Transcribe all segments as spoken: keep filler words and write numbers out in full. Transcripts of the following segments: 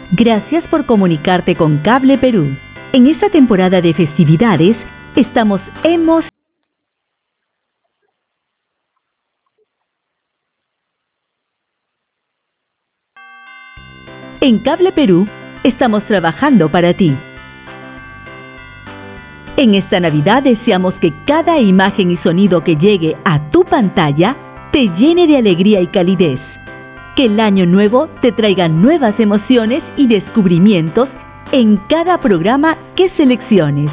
Gracias por comunicarte con Cable Perú. En esta temporada de festividades, estamos emocionados. En Cable Perú, estamos trabajando para ti. En esta Navidad deseamos que cada imagen y sonido que llegue a tu pantalla te llene de alegría y calidez. Que el año nuevo te traiga nuevas emociones y descubrimientos en cada programa que selecciones.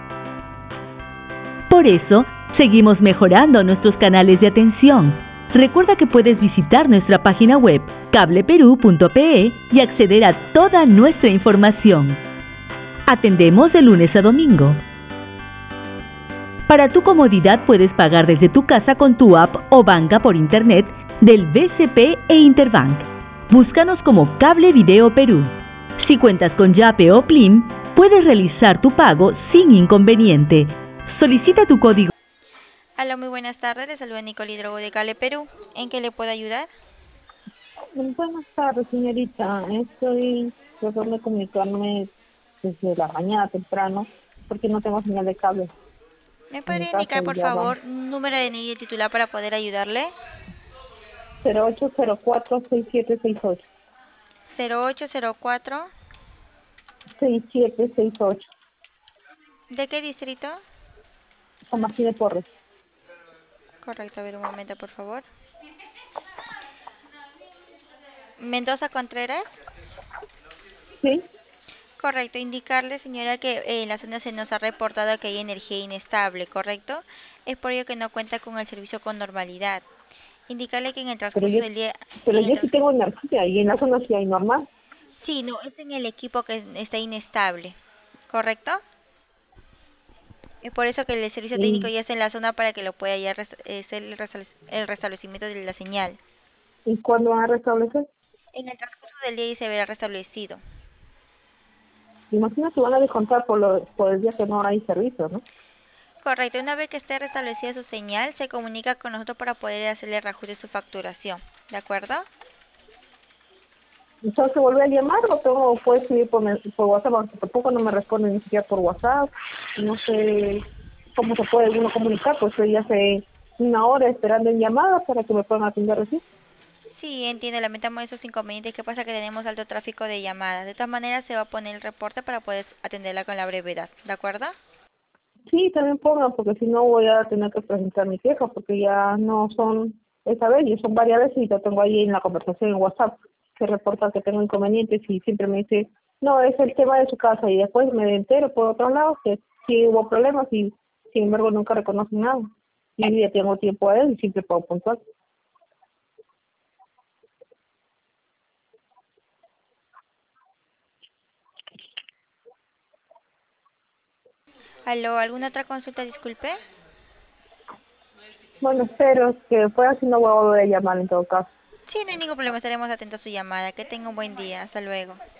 Por eso, seguimos mejorando nuestros canales de atención. Recuerda que puedes visitar nuestra página web cable perú punto pe y acceder a toda nuestra información. Atendemos de lunes a domingo. Para tu comodidad puedes pagar desde tu casa con tu app o banca por internet del B C P e Interbank. Búscanos como Cable Video Perú. Si cuentas con Yape o Plim, puedes realizar tu pago sin inconveniente. Solicita tu código. Hola, muy buenas tardes. Les saluda Nicole Hidrogo de Cable Perú. ¿En qué le puedo ayudar? Buenas tardes, señorita. Estoy tratando de comunicarme desde la mañana temprano porque no tengo señal de cable ¿Me en mi podría casa indicar, y por ya van favor, un número de N I D titular para poder ayudarle? cero ocho cero cuatro seis siete seis ocho. cero ocho cero cuatro. seis siete seis ocho. ¿De qué distrito? San Martín de Porres. Correcto, a ver un momento, por favor. Mendoza Contreras. ¿Sí? Correcto, indicarle, señora, que eh, en la zona se nos ha reportado que hay energía inestable, ¿correcto? Es por ello que no cuenta con el servicio con normalidad. Indicarle que en el Pero transcurso yo, del día, pero en el yo sí trans- tengo energía y en la zona sí hay normal. sí, no, es en el equipo que está inestable, ¿correcto? Es por eso que el servicio técnico ¿Y, ya está en la zona para que lo pueda ya res- eh, hacer el, restal- el restablecimiento de la señal. y cuándo van a restablecer? En el transcurso del día y se verá restablecido. Imagino que van a descontar por, lo, por el día que no hay servicio, ¿no? Correcto, una vez que esté restablecida su señal, se comunica con nosotros para poder hacerle el reajuste de su facturación. ¿De acuerdo? Entonces, ¿volver a llamar o tengo, puedo escribir por, men- por WhatsApp? Porque tampoco no me responden ni siquiera por WhatsApp. No sé cómo se puede uno comunicar, pues estoy hace una hora esperando en llamadas para que me puedan atender así. Sí, entiendo, lamentamos esos inconvenientes. ¿Qué pasa? Que tenemos alto tráfico de llamadas. De todas maneras, se va a poner el reporte para poder atenderla con la brevedad. ¿De acuerdo? Sí, también pongan, porque si no voy a tener que presentar mi queja, porque ya no son esa vez, y son varias veces y lo tengo ahí en la conversación en WhatsApp, que reporta que tengo inconvenientes y siempre me dice, no, es el tema de su casa, y después me entero por otro lado que sí hubo problemas y sin embargo nunca reconocen nada. Y yo ya tengo tiempo a él y siempre puedo puntuar. ¿Aló? ¿Alguna otra consulta? Disculpe. Bueno, espero que pueda, si no voy a volver a llamar en todo caso. Sí, no hay ningún problema. Estaremos atentos a su llamada. Que tenga un buen día. Hasta luego.